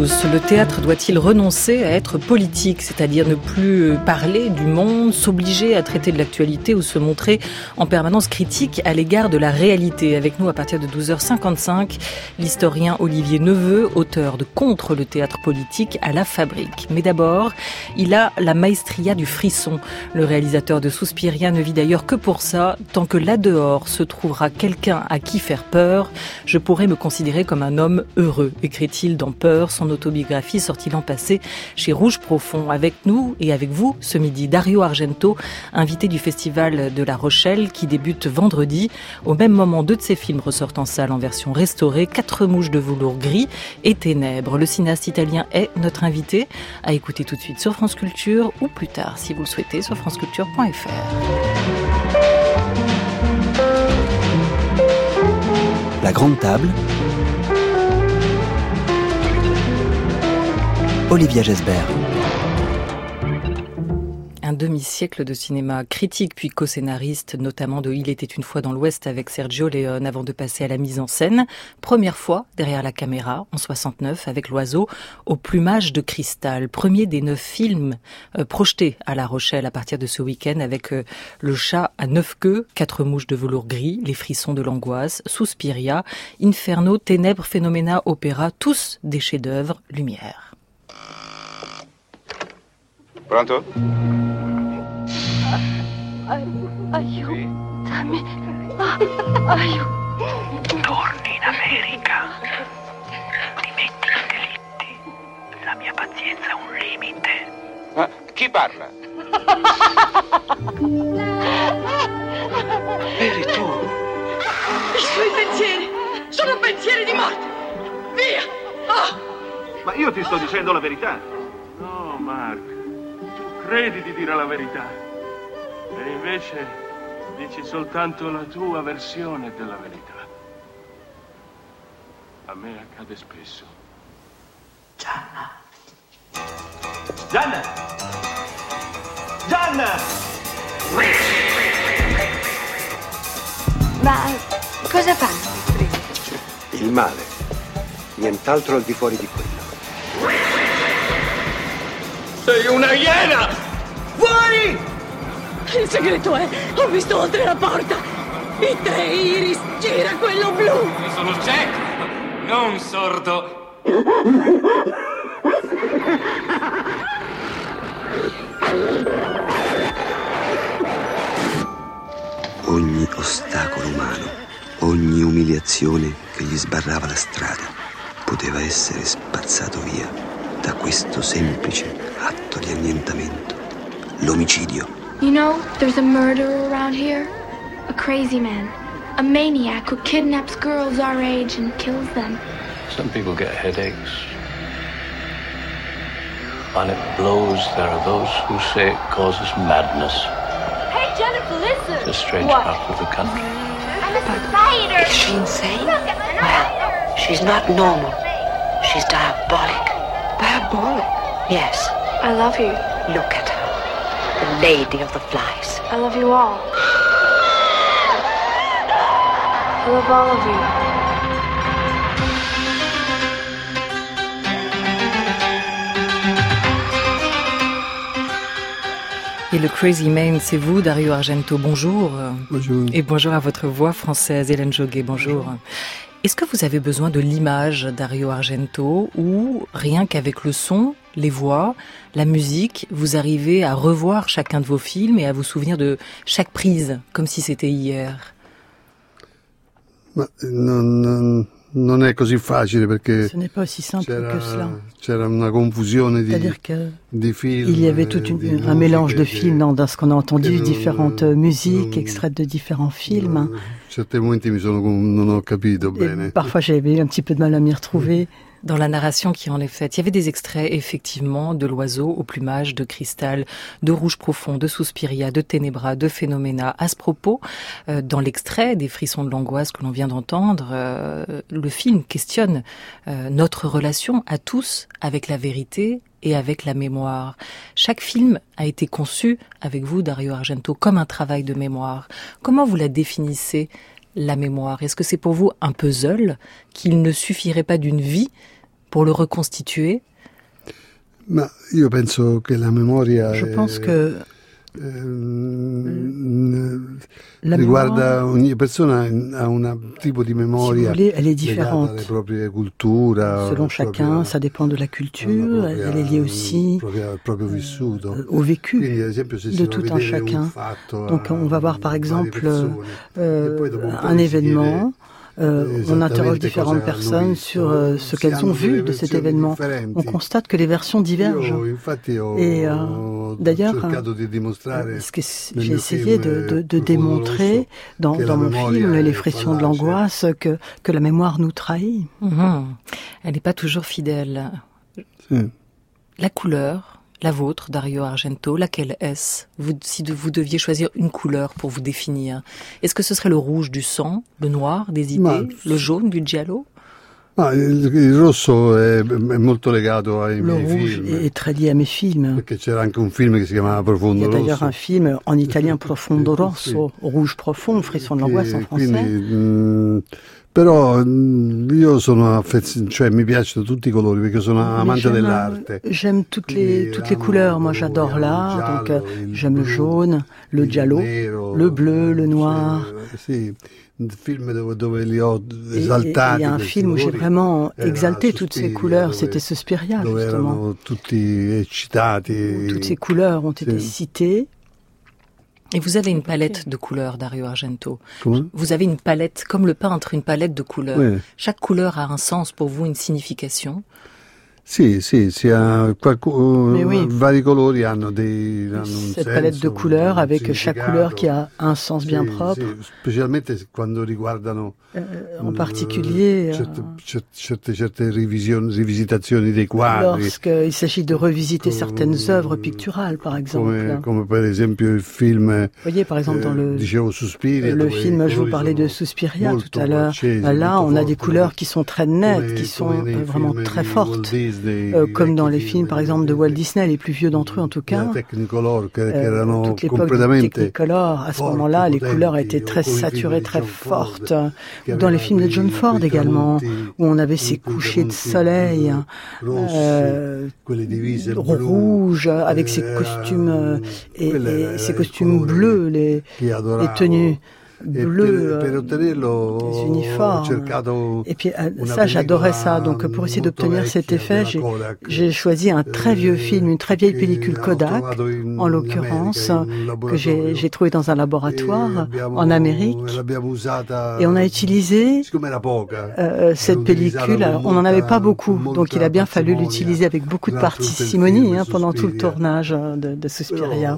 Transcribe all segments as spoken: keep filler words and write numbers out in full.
tous, le théâtre doit-il renoncer à être politique, c'est-à-dire ne plus parler du monde, s'obliger à traiter de l'actualité ou se montrer en permanence critique à l'égard de la réalité? Avec nous à partir de douze heures cinquante-cinq, l'historien Olivier Neveu, auteur de Contre le théâtre politique à la Fabrique. Mais d'abord, il a la maestria du frisson. Le réalisateur de Suspiria ne vit d'ailleurs que pour ça. Tant que là dehors se trouvera quelqu'un à qui faire peur, je pourrais me considérer comme un homme heureux, écrit-il dans Peur, son autobiographie sortie l'an passé chez Rouge Profond. Avec nous et avec vous ce midi, Dario Argento, invité du Festival de La Rochelle qui débute vendredi. Au même moment, deux de ses films ressortent en salle en version restaurée, Quatre mouches de velours gris et Ténèbres. Le cinéaste italien est notre invité, à écouter tout de suite sur France Culture ou plus tard, si vous le souhaitez, sur franceculture point f r. La grande table. Olivia Gesbert. Un demi-siècle de cinéma critique puis co-scénariste, notamment de Il était une fois dans l'Ouest avec Sergio Leone avant de passer à la mise en scène. Première fois derrière la caméra en soixante-neuf avec L'Oiseau au plumage de cristal. Premier des neuf films euh, projetés à La Rochelle à partir de ce week-end avec euh, Le chat à neuf queues, Quatre mouches de velours gris, Les frissons de l'angoisse, Suspiria, Inferno, Ténèbres, Phénoména, Opéra, tous des chefs-d'œuvre, Lumière. Pronto? Aiutami. Aiutami. Torni in America. Dimetti i delitti. La mia pazienza ha un limite. Ma chi parla? Eri tu. I suoi pensieri sono pensieri di morte. Via! Ah! Ma io ti sto dicendo la verità. No, Mark. Tu credi di dire la verità. E invece dici soltanto la tua versione della verità. A me accade spesso. Gianna. Gianna! Gianna! Ma cosa fanno? Il male. Nient'altro al di fuori di quello. Sei una iena! Fuori! Il segreto è, ho visto oltre la porta. I tre iris, gira quello blu. Sono cieco, non sordo. Ogni ostacolo umano, ogni umiliazione che gli sbarrava la strada, poteva essere spazzato via da questo semplice atto di annientamento, l'omicidio. You know, there's a murderer around here. A crazy man. A maniac who kidnaps girls our age and kills them. Some people get headaches. When it blows, there are those who say it causes madness. Hey, Jennifer, listen! It's a strange What? part of the country. I'm a spider! Is she insane? Well, she's not normal. She's diabolic. Diabolic? Yes. I love you. Look at her. The lady of the flies. I love you all. I love all of you. Et le Crazy Man, c'est vous, Dario Argento, bonjour. Bonjour. Et bonjour à votre voix française, Hélène Joguet, bonjour. bonjour. Est-ce que vous avez besoin de l'image, Dario Argento, ou rien qu'avec le son, les voix, la musique, vous arrivez à revoir chacun de vos films et à vous souvenir de chaque prise, comme si c'était hier? Ma non, non, non è così facile perché ce n'est pas aussi simple que cela. C'era una confusione di, C'est-à-dire que di film. Il y avait tout une, un mélange de films dans, dans ce qu'on a entendu, différentes non, musiques, non, extraites de différents films. Non, certains momenti mi sono, non ho capito bene. Parfois j'avais un petit peu de mal à m'y retrouver. Dans la narration qui en est faite, il y avait des extraits effectivement de L'Oiseau au plumage de cristal, de Rouge Profond, de Suspiria, de Ténébra, de Phénoména. À ce propos, euh, dans l'extrait des Frissons de l'angoisse que l'on vient d'entendre, euh, le film questionne euh, notre relation à tous avec la vérité et avec la mémoire. Chaque film a été conçu, avec vous Dario Argento, comme un travail de mémoire. Comment vous la définissez, la mémoire? Est-ce que c'est pour vous un puzzle qu'il ne suffirait pas d'une vie pour le reconstituer? Ma io penso che la memoria Je pense que la riguarda ogni persona ha un tipo di memoria. Si vous voulez, elle est différente. Alle proprie cultura, selon chacun, propria, ça dépend de la culture. Propria, elle est liée aussi propria, proprio vissuto. au vécu Quindi, ad esempio, se de tout un chacun. Un Donc, on va voir par exemple euh, un événement. Euh, on interroge différentes personnes sur euh, ce qu'elles ont vu de cet événement. On constate que les versions divergent. Et euh, d'ailleurs, ce que j'ai essayé de, de, de démontrer dans, dans mon film, Les Frissons de l'angoisse, que, que la mémoire nous trahit. Mmh. Elle n'est pas toujours fidèle. Si. La couleur, la vôtre, Dario Argento, laquelle est-ce? Vous, si de, vous deviez choisir une couleur pour vous définir, est-ce que ce serait le rouge du sang, le noir des idées, Ma... le jaune du giallo? Ah, il, il rosso è, è molto legato ai le miei rouge film. Est très lié à mes films. Perché c'era anche un film che si chiamava Profondo Rosso. Il y a d'ailleurs un film en italien, Profondo Rosso, sì. Rouge profond, Frisson de l'angoisse en français. Quindi, mh, però io sono affezionato, cioè mi piacciono tutti i colori perché sono amante dell'arte. J'aime toutes les toutes les couleurs. Moi, j'adore l'art, donc j'aime le jaune, le giallo, le bleu, le noir. Sì. Film dove li ho esaltati. Il y a un film où j'ai vraiment exalté toutes ces couleurs, c'était Suspiria, justement. Tutti eccitati. Toutes ces couleurs ont été citées. Et vous avez une palette de couleurs, Dario Argento. Comment? Vous avez une palette, comme le peintre, une palette de couleurs. Oui. Chaque couleur a un sens pour vous, une signification. Sì, sì, si ha qualcuno, oui. vari colori hanno dei hanno un Cette senso, palette de couleurs avec chaque couleur qui a un sens bien sì, propre. Sì, specialmente quando riguardano euh, en particulier certe, certe, certe, certe revisioni, rivisitazioni dei quadri. Lorsqu'il s'agit de revisiter certaines œuvres picturales, par exemple. Come, come per esempio il film. Vous voyez, par exemple, dans le, dicevo Suspiria, le film, je vous parlais de Suspiria tout à l'heure. Là, on a des couleurs qui sont très nettes, qui sont vraiment très fortes. Euh, comme dans les films, par exemple, de Walt Disney, les plus vieux d'entre eux en tout cas, euh, toute l'époque du Technicolor, à ce moment-là, les couleurs étaient très saturées, très fortes. Dans les films de John Ford également, où on avait ces couchers de soleil euh, rouges, avec ces costumes et, et ces costumes bleus, les, les tenues bleu, per, per les uniformes. Et puis ça, j'adorais ça. Donc pour essayer d'obtenir cet effet, j'ai, j'ai choisi un très vieux film, une très vieille pellicule Kodak, en l'occurrence, que j'ai, j'ai trouvé dans un laboratoire en Amérique. Et on a utilisé euh, cette pellicule. Alors, on n'en avait pas beaucoup, donc il a bien fallu l'utiliser avec beaucoup de parcimonie hein, pendant tout le tournage de, de Suspiria.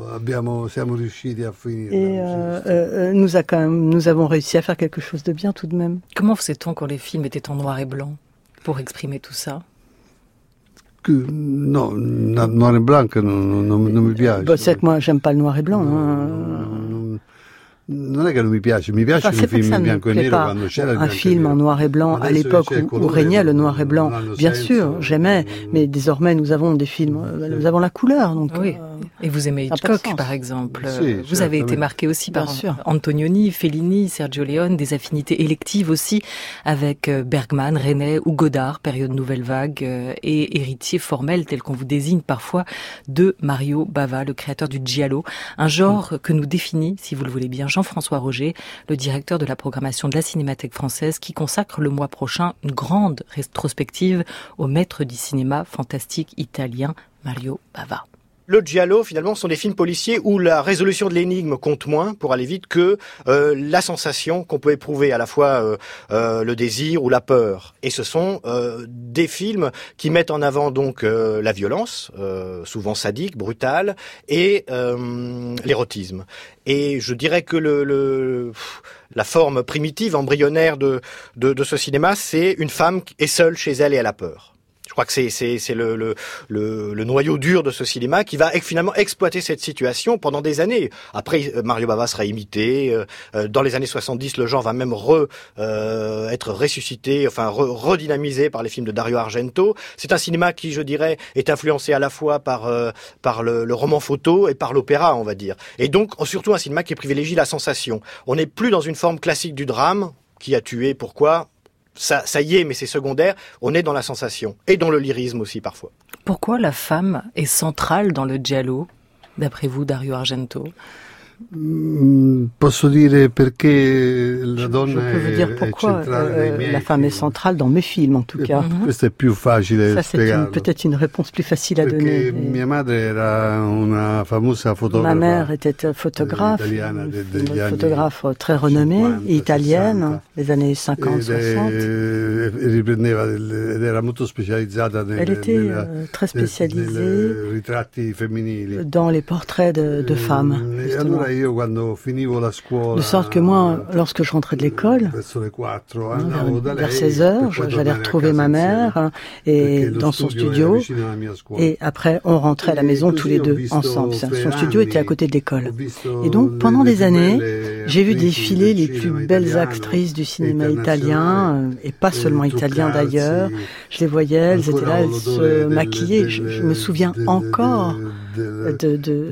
Et euh, euh, nous a quand même Nous avons réussi à faire quelque chose de bien tout de même. Comment faisait-on quand les films étaient en noir et blanc pour exprimer tout ça? Que, non, noir et blanc non, non, non mi piace. Bah, c'est que moi j'aime pas le noir et blanc. Hein. Non, non è che non mi piace, mi piace enfin, un film in bianco e nero quando c'era il un film en noir et blanc à l'époque où, où régnait le noir et blanc. Bien sûr, j'aimais, mais désormais nous avons des films, nous avons la couleur. Donc, oui. euh, Et vous aimez Hitchcock, par exemple. Si, vous avez été marqué aussi par Antonioni, Fellini, Sergio Leone, des affinités électives aussi avec Bergman, Resnais ou Godard, période Nouvelle Vague, et héritier formel tel qu'on vous désigne parfois de Mario Bava, le créateur du giallo, un genre que nous définit, si vous le voulez bien, Jean-François Roger, le directeur de la programmation de la Cinémathèque française, qui consacre le mois prochain une grande rétrospective au maître du cinéma fantastique italien Mario Bava. Le giallo, finalement, sont des films policiers où la résolution de l'énigme compte moins, pour aller vite, que euh, la sensation qu'on peut éprouver, à la fois euh, euh, le désir ou la peur. Et ce sont euh, des films qui mettent en avant donc euh, la violence, euh, souvent sadique, brutale, et euh, l'érotisme. Et je dirais que le, le la forme primitive, embryonnaire de, de, de ce cinéma, c'est une femme qui est seule chez elle et elle a peur. Je crois que c'est, c'est, c'est le, le, le, le noyau dur de ce cinéma qui va finalement exploiter cette situation pendant des années. Après, Mario Bava sera imité. Euh, dans les années soixante-dix, le genre va même re, euh, être ressuscité, enfin re, redynamisé par les films de Dario Argento. C'est un cinéma qui, je dirais, est influencé à la fois par, euh, par le, le roman photo et par l'opéra, on va dire. Et donc, surtout un cinéma qui privilégie la sensation. On n'est plus dans une forme classique du drame. Qui a tué, pourquoi ? ça, ça y est, mais c'est secondaire. On est dans la sensation et dans le lyrisme aussi parfois. Pourquoi la femme est centrale dans le giallo, d'après vous, Dario Argento? Posso dire perché la donna je peux vous dire pourquoi euh, la femme est centrale dans mes films en tout cas. Questo è più facile Ça c'est une, peut-être une réponse plus facile à donner. Mia madre era una famosa fotografa. Ma mère était photographe, une photographe très renommée, italienne, des années cinquante soixante. Elle était euh, très spécialisée dans les portraits de, de femmes. Justement. De sorte que moi, lorsque je rentrais de l'école, vers, vers seize heures, j'allais retrouver ma mère hein, et dans son studio. Et après, on rentrait à la maison tous les deux ensemble. Son studio était à côté de l'école. Et donc, pendant des années, j'ai vu défiler les plus belles actrices du cinéma italien, et pas seulement italien d'ailleurs. Je les voyais, elles étaient là, elles se maquillaient. Je, je me souviens encore de... de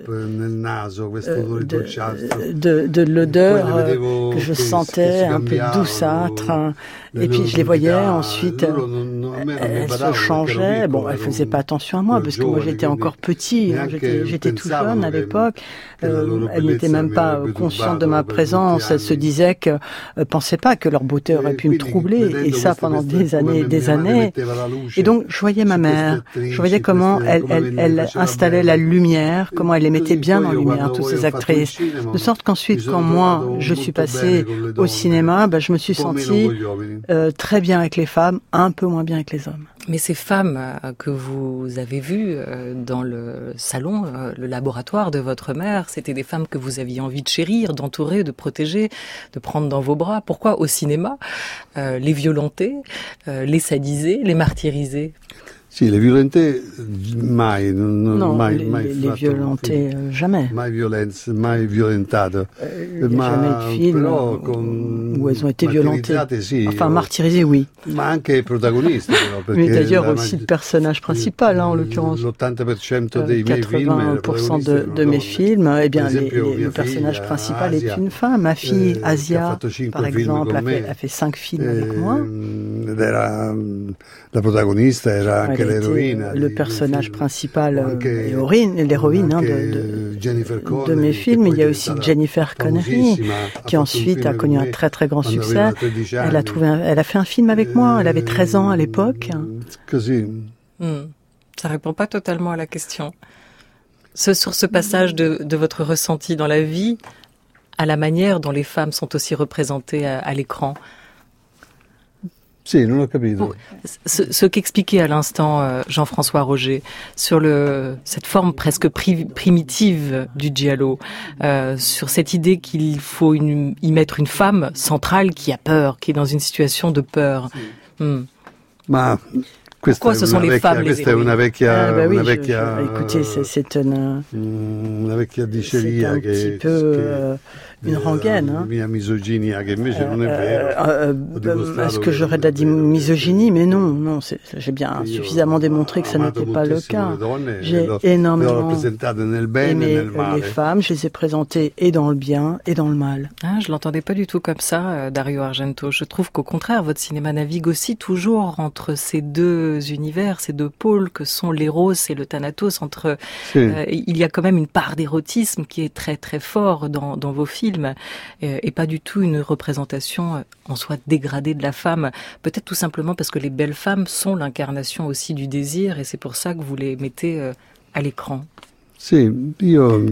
De, de, de l'odeur euh, que je sentais un peu douceâtre hein. Et puis je les voyais ensuite elles se changeaient, bon elles faisaient pas attention à moi parce que moi j'étais encore petit hein. j'étais, j'étais tout jeune à l'époque euh, elles n'étaient même pas conscientes de ma présence, elles se disaient que euh, pensaient pas que leur beauté aurait pu me troubler et ça pendant des années et des années et donc je voyais ma mère, je voyais comment elle, elle, elle installait la lumière, comment elle les mettait bien en lumière toutes ces actrices. De sorte qu'ensuite, quand moi, je suis passée au cinéma, ben, je me suis sentie euh, très bien avec les femmes, un peu moins bien avec les hommes. Mais ces femmes euh, que vous avez vues euh, dans le salon, euh, le laboratoire de votre mère, c'était des femmes que vous aviez envie de chérir, d'entourer, de protéger, de prendre dans vos bras. Pourquoi au cinéma euh, les violenter, euh, les sadiser, les martyriser? Sì, le violenté mai, non, non mai, les, mai les violenté euh, jamais. Mai violenza, mai violentato. Euh, ma jamais de film però con où elles ont été violentées. Sì, enfin, martyrisées, oui. Ma anche protagoniste, però, mais d'ailleurs aussi le personnage principal, hein, en l'occurrence. l'ottanta per cento dei miei film. quatre-vingts pour cent de, de mes films, eh bien, les, les, le personnage principal Asia, est une femme. Ma fille, eh, Asia, par exemple, a fait, a fait cinq films eh, avec moi. Era, la protagonista era anche l'héroïne. Le personnage principal euh, l'héroïne, l'héroïne hein, de, de, de mes films. Il y a aussi Jennifer Connery, qui ensuite a connu un très très grand succès. Elle a, trouvé un, elle a fait un film avec moi, elle avait treize ans à l'époque. Hmm. Ça répond pas totalement à la question. Ce, sur ce passage de, de votre ressenti dans la vie, à la manière dont les femmes sont aussi représentées à, à l'écran. Si, non ho capito. Ce, ce qu'expliquait à l'instant euh, Jean-François Roger sur le cette forme presque pri- primitive du giallo, euh, sur cette idée qu'il faut une, y mettre une femme centrale qui a peur, qui est dans une situation de peur. Si. Hmm. Ma Pourquoi ce sont les vecchia, femmes les Questa è una vecchia, ah, bah oui, una vecchia je, je, écoutez, c'est, c'est une, una vecchia diceria c'est un che, petit peu euh, une rengaine. Hein. Mia misoginia, che invece non è vero. Euh, euh, est-ce que j'aurais dit misogynie? Mais non, non, c'est, j'ai bien suffisamment démontré que ça n'était pas le cas. J'ai énormément aimé les femmes, je les ai présentées et dans le bien et dans le mal. Ah, je l'entendais pas du tout comme ça, Dario Argento. Je trouve qu'au contraire, votre cinéma navigue aussi toujours entre ces deux univers, ces deux pôles que sont l'éros et le thanatos. Entre, oui. euh, il y a quand même une part d'érotisme qui est très très fort dans, dans vos films. Et pas du tout une représentation en soi dégradée de la femme. Peut-être tout simplement parce que les belles femmes sont l'incarnation aussi du désir et c'est pour ça que vous les mettez à l'écran. Sì, io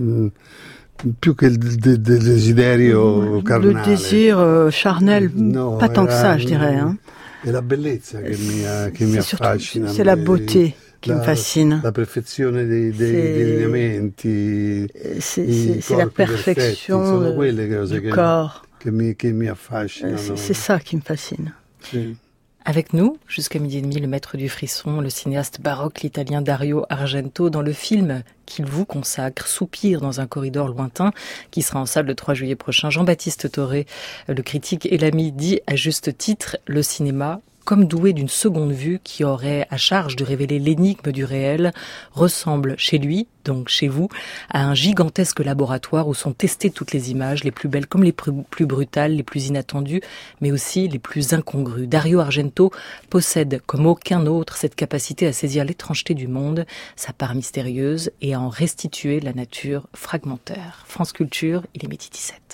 più che il de, de desiderio carnale. Le désir euh, charnel, no, pas tant que ça, je dirais. Hein. È la bellezza che mi, che mi affascina. C'est la beauté qui la, me fascine. La perfezione dei, dei, dei lineamenti. C'est, c'est, c'est la perfection perfetti, du che, corps. Che mi, che mi affascinano. C'est, c'est ça qui me fascine. Sì. Avec nous, jusqu'à midi et demi, le maître du frisson, le cinéaste baroque, l'italien Dario Argento, dans le film qu'il vous consacre, Soupir dans un corridor lointain, qui sera en salle le trois juillet prochain. Jean-Baptiste Toré, le critique et l'ami, dit à juste titre, le cinéma comme doué d'une seconde vue qui aurait à charge de révéler l'énigme du réel, ressemble chez lui, donc chez vous, à un gigantesque laboratoire où sont testées toutes les images, les plus belles comme les plus, plus brutales, les plus inattendues, mais aussi les plus incongrues. Dario Argento possède, comme aucun autre, cette capacité à saisir l'étrangeté du monde, sa part mystérieuse, et à en restituer la nature fragmentaire. France Culture, il est midi dix-sept.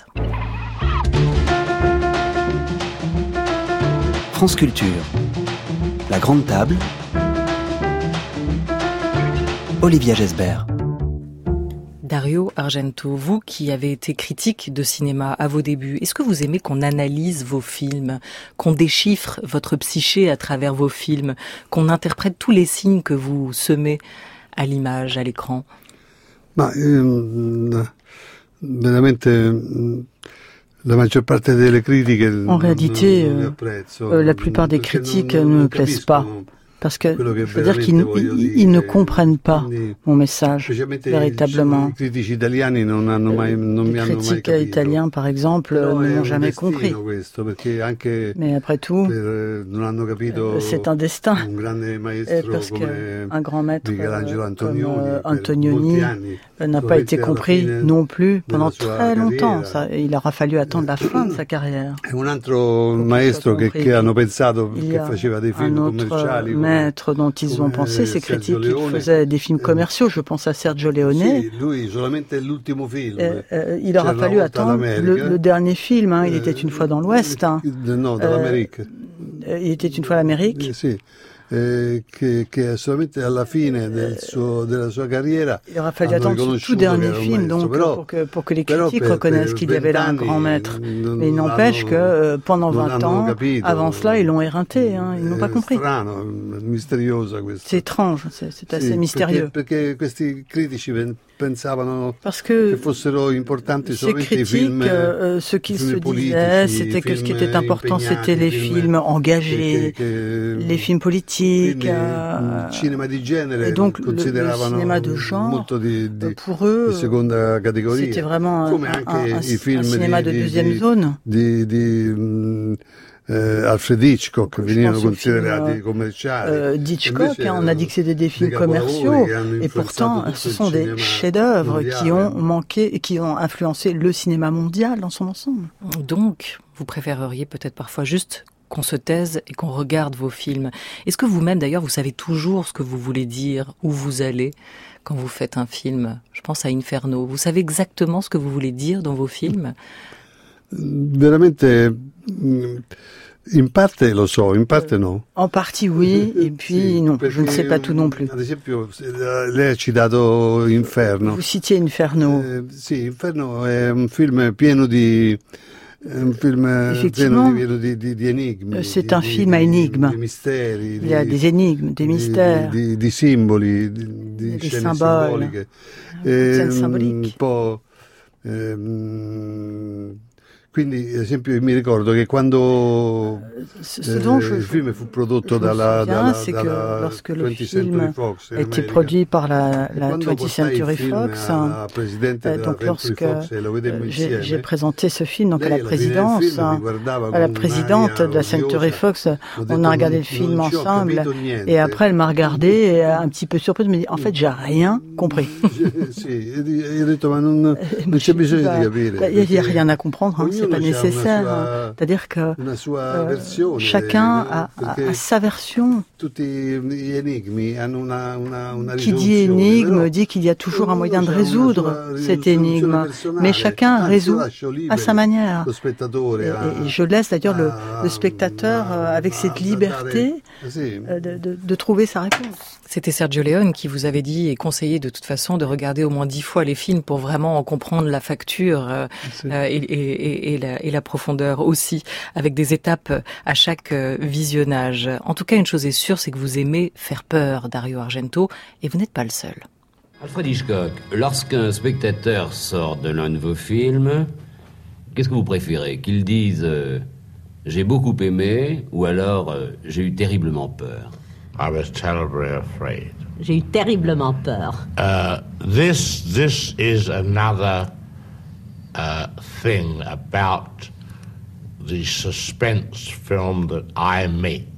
France Culture, la grande table, Olivia Gesbert. Dario Argento, vous qui avez été critique de cinéma à vos débuts, est-ce que vous aimez qu'on analyse vos films, qu'on déchiffre votre psyché à travers vos films, qu'on interprète tous les signes que vous semez à l'image, à l'écran? Ma, ehm, veramente, la maggior parte delle critiche. En réalité, euh, euh, la plupart des critiques ne me plaisent pas. Parce que je veux dire qu'ils ils, ils ne comprennent pas mon message véritablement. Les critiques italiens, par exemple, ne m'ont jamais compris. Mais après tout, c'est un destin. Parce qu'un grand maître comme Antonioni n'a pas été compris non plus pendant très longtemps. Ça, il aura fallu attendre la fin de sa carrière. Un autre maestro che hanno pensato che faceva dei film commerciali. Maître dont ils ont pensé, ces critiques qui faisaient des films commerciaux. Je pense à Sergio Leone. Et, euh, il aura fallu attendre le, le dernier film. Hein. Il était une fois dans l'Ouest. Hein. Euh, il était une fois l'Amérique. Eh, che, che solamente alla fine del suo, della sua carriera il aura fallu attendre ce tout dernier film donc però, pour, que, pour que les critiques per, reconnaissent qu'il y avait là un grand maître. Mais il n'empêche que euh, pendant vingt ans, capito, avant cela, ils l'ont éreinté, hein, ils n'ont pas compris. Strano, c'est étrange, c'est, c'est assez sì, mystérieux. Perché, perché questi critici pensavano Parce que che fossero importanti ces critiques, euh, ce qu'ils se disaient, c'était que ce qui était important, c'était les films engagés, les films politiques. Euh, et donc le, le cinéma de genre, di, di, pour eux, c'était vraiment un, un, un, un cinéma de deuxième di, zone. Di, di, um, Euh, Alfred Hitchcock venivano considerati film, commerciali. Euh, Hitchcock, hein, on a dit que c'était des films commerciaux, et pourtant ce sont des chefs-d'œuvre qui ont manqué et qui ont influencé le cinéma mondial dans son ensemble. Donc, vous préféreriez peut-être parfois juste qu'on se taise et qu'on regarde vos films. Est-ce que vous-même, d'ailleurs, vous savez toujours ce que vous voulez dire, où vous allez quand vous faites un film? Je pense à Inferno. Vous savez exactement ce que vous voulez dire dans vos films? Veramente, in parte lo so, in parte no. En partie oui, et puis non, je ne sais pas tout non plus. Ad esempio, lei ha citato Inferno. Vous citiez Inferno. Eh, sì, Inferno è un film pieno di un film Effectivement, pieno di, di, di enigmi. C'est un film à énigmes. Di misteri, Il y a des énigmes, des mystères. Di, di, di simboli, di, di des scene symboles. simboliche. Scènes symboliques. Un po'. Ehm, Quindi, ad esempio, mi ricordo che quando ce, ce dont je, eh, il film fu prodotto dalla, dalla, c'est dalla que lorsque le film a été produit par la, la twentieth Century Fox, hein, euh, donc lorsque euh, j'ai, j'ai présenté ce film donc à la présidence, hein, à la présidente de la Century Fox, on a regardé le film ensemble, et après elle m'a regardé et un petit peu surprise, me dit en fait j'ai rien compris. Il n'y a rien à comprendre. Hein. C'est pas nécessaire. Sua, C'est-à-dire que euh, chacun a, a, a sa version. Una, una, una Qui dit énigme dit qu'il y a toujours un moyen de résoudre cette énigme, mais chacun résout à sa manière. Et, et je laisse d'ailleurs le, le spectateur euh, avec cette liberté euh, de, de, de trouver sa réponse. C'était Sergio Leone qui vous avait dit et conseillé de toute façon de regarder au moins dix fois les films pour vraiment en comprendre la facture euh, euh, et, et, et, la, et la profondeur aussi, avec des étapes à chaque visionnage. En tout cas, une chose est sûre, c'est que vous aimez faire peur, Dario Argento, et vous n'êtes pas le seul. Alfred Hitchcock, lorsqu'un spectateur sort de l'un de vos films, qu'est-ce que vous préférez? Qu'il dise euh, « j'ai beaucoup aimé » ou alors euh, « j'ai eu terriblement peur » I was terribly afraid. J'ai eu terriblement peur. Uh, this, this is another uh, thing about the suspense film that I make.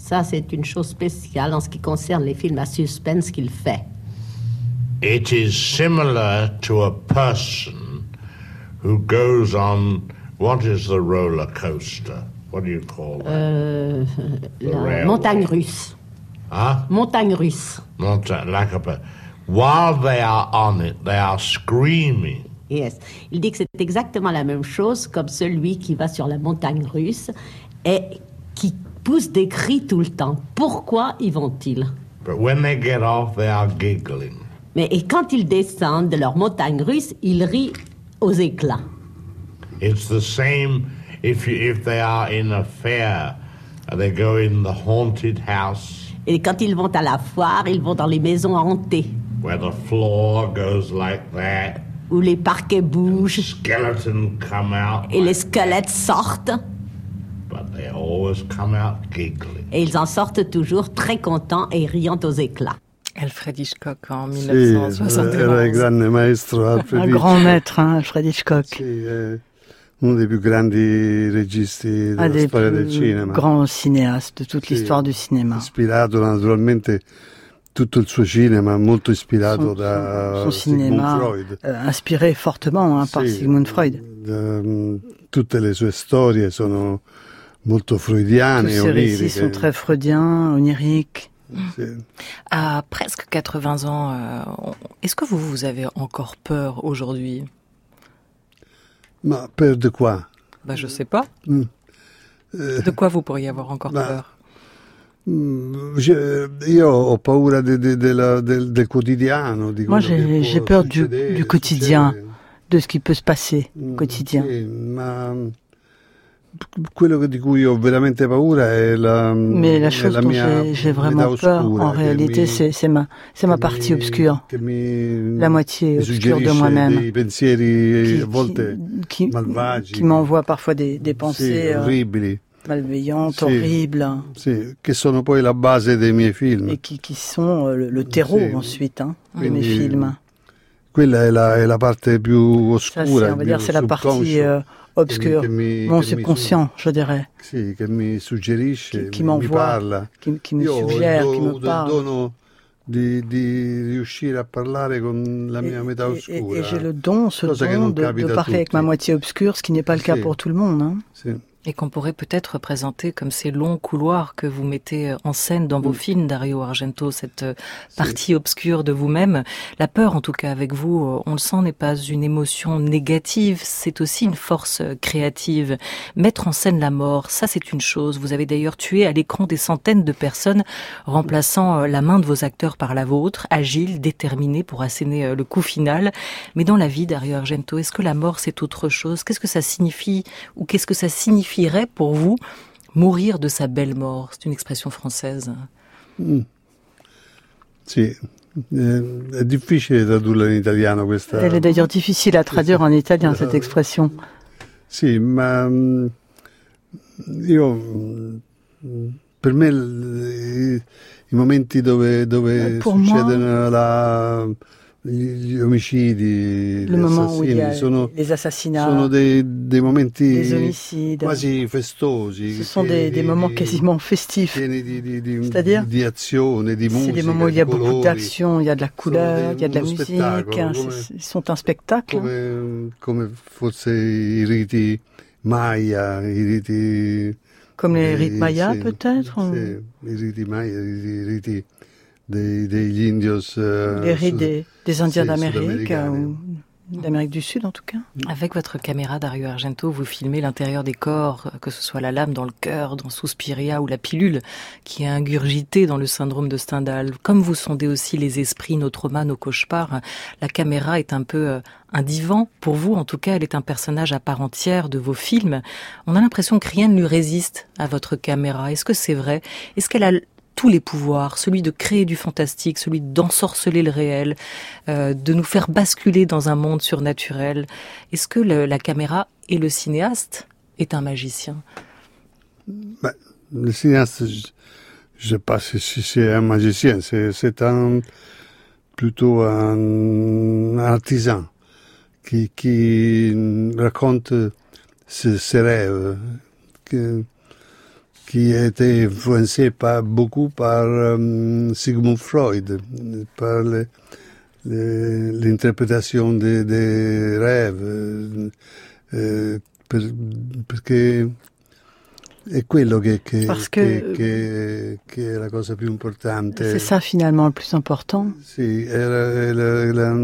Ça, c'est une chose spéciale en ce qui concerne les films à suspense qu'il fait. It is similar to a person who goes on, what is the roller coaster? What do you call that? Euh, la montagne russe. Huh? Montagne russe. Montagne, like a, while they are on it, they are screaming. Yes. Il dit que c'est exactement la même chose comme celui qui va sur la montagne russe et qui pousse des cris tout le temps. Pourquoi y vont-ils? But when they get off, they are giggling. Mais et quand ils descendent de leur montagne russe, ils rient aux éclats. It's the same if you, if they are in a fair, they go in the haunted house. Et quand ils vont à la foire, ils vont dans les maisons hantées. Where the floor goes like that. Où les parquets bougent. Skeleton come out. Et les squelettes sortent. But they always come out giggling. Et ils en sortent toujours très contents et riant aux éclats. Alfred Hitchcock en mille neuf cent soixante et onze. Sì, era il grande maestro Alfred Un Hitchcock. grand maître, hein, Alfred Hitchcock. Sì, è uno dei più grandi registi della Un storia del des cinema. plus grands cinéastes de toute Sì, l'histoire du cinéma. Ispirato naturalmente tutto il suo cinema, molto ispirato son, da son Sigmund cinéma, Freud. Euh, inspiré fortement hein, par Sì, Sigmund Freud. Um, tutte le sue storie sono molto freudiane Tous e ses récits oniriche. sont très freudiens, oniriques. Sì. À presque quatre-vingts ans, euh, est-ce que vous, vous avez encore peur aujourd'hui? Ma peur de quoi? Bah, je sais pas. Mm. De quoi vous pourriez avoir encore bah, peur? Je, io ho paura de, de, de la, del, del quotidiano. Di Moi, j'ai, j'ai peur du, du quotidien, de ce qui peut se passer au quotidien. Sì, ma quello di cui ho veramente paura è la, Mais la chose la dont mia j'ai, j'ai vraiment peur, en réalité, mi, c'est, c'est ma, c'est ma partie mi, obscure, mi, la moitié obscure de moi-même, dei pensieri qui, a volte qui, malvagi, qui m'envoie parfois des, des pensées sì, orribili. malveillantes, sì, horribles. Sì, che sono poi la base dei miei film. Et qui, qui sont le, le terreau sì, ensuite hein, quindi, de mes films. Quella è la, è la parte più oscura, Ça, c'est, on va dire, c'est la partie euh, obscure, che mi, mon che subconscient, mi, je dirais. Sì, che mi suggerisce, qui, qui mi, m'envoie, mi parla. Qui, qui me Io suggère, ho il qui me do, parle. il dono di, di riuscire a parlare con la mia et, metà et, oscura. Et, et j'ai le don, ce Cosa don de, de parler avec ma moitié obscure, ce qui n'est pas le cas sì, pour tout le monde. Hein. Sì. Et qu'on pourrait peut-être représenter comme ces longs couloirs que vous mettez en scène dans vos mm. films, Dario Argento, cette partie obscure de vous-même. La peur, en tout cas, avec vous, on le sent, n'est pas une émotion négative, c'est aussi une force créative. Mettre en scène la mort, ça c'est une chose. Vous avez d'ailleurs tué à l'écran des centaines de personnes, remplaçant la main de vos acteurs par la vôtre, agile, déterminé pour asséner le coup final. Mais dans la vie, Dario Argento, est-ce que la mort c'est autre chose? Qu'est-ce que ça signifie, ou qu'est-ce que ça signifie pour vous mourir de sa belle mort? C'est une expression française. Mm. Sì, è difficile tradurla in italiano questa. Elle est d'ailleurs difficile à traduire en italien cette expression. Sì, ma io per me i, i momenti dove dove pour succedono moi, la gli omicidi, le gli moment où il y a sono, les assassinats, sono dei, dei momenti les homicides, quasi festosi. Ce sont des, des moments quasiment festifs. Di, di, di, C'est-à-dire, di azione, di musica, c'est des moments où il y a beaucoup colori, d'action, il y a de la couleur, dei, il y a de la musique. Hein, ils sont un spectacle. Come, come forse i riti Maya, i riti... Comme les rites Maya, sì, peut-être sì, i riti Maya, i riti dei, degli indios... Uh, les rites des, des Indiens sì, d'Amérique, ou d'Amérique du Sud en tout cas. Avec votre caméra, Dario Argento, vous filmez l'intérieur des corps, que ce soit la lame dans le cœur, dans Suspiria, ou la pilule qui est ingurgitée dans le syndrome de Stendhal. Comme vous sondez aussi les esprits, nos traumas, nos cauchemars, la caméra est un peu un divan. Pour vous, en tout cas, elle est un personnage à part entière de vos films. On a l'impression que rien ne lui résiste à votre caméra. Est-ce que c'est vrai? Est-ce qu'elle a tous les pouvoirs, celui de créer du fantastique, celui d'ensorceler le réel, euh, de nous faire basculer dans un monde surnaturel? Est-ce que le, la caméra et le cinéaste est un magicien? Ben, le cinéaste, je ne sais pas si, si c'est un magicien, c'est, c'est un, plutôt un artisan qui, qui raconte ses, ses rêves, qui, qui était influencé par, beaucoup par um, Sigmund Freud, par le, le, l'interprétation des, des rêves, euh, per, perché è quello che, che, Parce que, che, che, che è la cosa più importante. C'est ça finalement le plus important. Sì, era, era, era,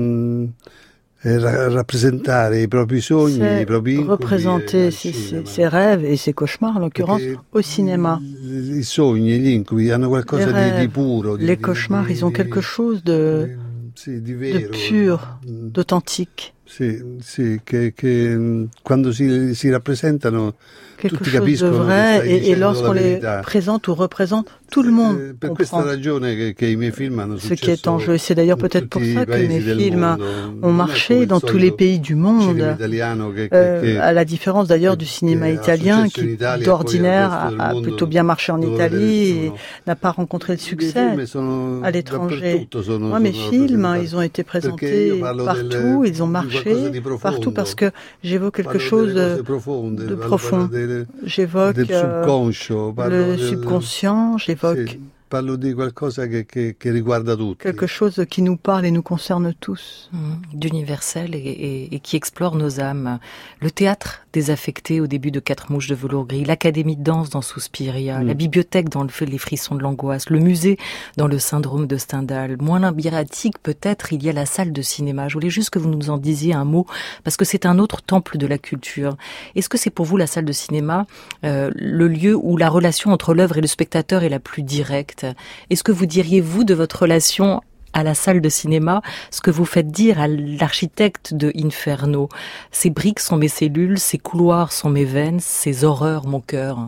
era rappresentare i propri sogni, c'est i propri incubi. Représenter ses, ses, ses rêves et ses cauchemars, en l'occurrence, perché au cinéma. I sogni, gli incubi hanno qualcosa les rêves, di, di puro. Di, les cauchemars, di, ils ont quelque chose de, sì, di vero, de pur, d'authentique. Sì, sì, che, che quando si, si rappresentano quelque tutti chose capiscono de vrai, che stai et, et dicendo lorsqu'on la les verità. présente ou représente, tout le monde Eh, per comprend questa ragione che, che i miei film hanno ce qui est en jeu. C'est d'ailleurs peut-être pour ça que mes del films mondo. ont marché dans tous les pays du monde, Che, che, euh, che, à la différence d'ailleurs du cinéma italien qui d'ordinaire a, a plutôt bien marché en Italie et n'a pas rencontré le succès à l'étranger. Moi, mes films, ils ont été présentés partout, ils ont marché partout parce que j'évoque quelque chose de, de profond. J'évoque euh, le subconscient, j'évoque parlo di qualcosa che, che, che riguarda tutti. Quelque chose qui nous parle et nous concerne tous. Mmh, d'universel et, et, et qui explore nos âmes. Le théâtre désaffecté au début de Quatre mouches de velours gris, l'académie de danse dans Suspiria, mmh. la bibliothèque dans le feu Les frissons de l'angoisse, le musée dans Le syndrome de Stendhal. Moins labyrinthique peut-être, il y a la salle de cinéma. Je voulais juste que vous nous en disiez un mot, parce que c'est un autre temple de la culture. Est-ce que c'est pour vous, la salle de cinéma, euh, le lieu où la relation entre l'œuvre et le spectateur est la plus directe? Est-ce que vous diriez, vous, de votre relation à la salle de cinéma, ce que vous faites dire à l'architecte de Inferno? Ces briques sont mes cellules, ces couloirs sont mes veines, ces horreurs mon cœur.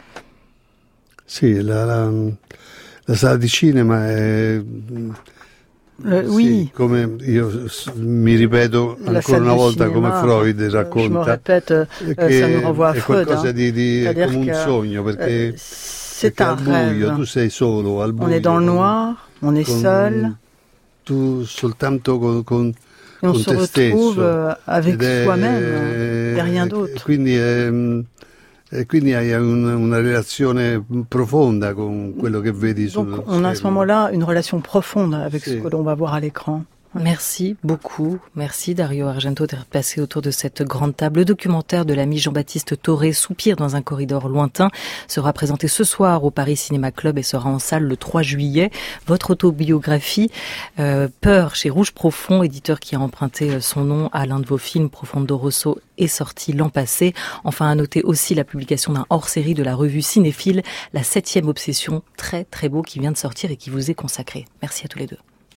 Sì, la, la, la sala di cinema è... Euh, oui. Sì, come io mi ripeto ancora una volta cinéma, come Freud racconta, je me répète, euh, che ça nous renvoie à è Freud, qualcosa hein. di, di è come un sogno, perché, euh, c'est perché un al buio rêve. tu sei solo, al buio. On est dans le noir, on est con, seul. Tu soltanto con, con, et on con se te retrouve stesso. avec è, soi-même, et rien d'autre. E quindi è, E quindi hai una, una relazione profonda con quello che vedi sul Donc on a à ce moment-là une relation profonde avec sì. ce que l'on va voir à l'écran. Merci beaucoup. Merci Dario Argento d'être passé autour de cette grande table. Le documentaire de l'ami Jean-Baptiste Toré, Soupir dans un corridor lointain, sera présenté ce soir au Paris Cinéma Club et sera en salle le trois juillet. Votre autobiographie, euh, Peur chez Rouge Profond, éditeur qui a emprunté son nom à l'un de vos films, Profondo Rosso, est sorti l'an passé. Enfin, à noter aussi la publication d'un hors-série de la revue Cinéphile, La septième obsession, très très beau, qui vient de sortir et qui vous est consacré. Merci à tous les deux.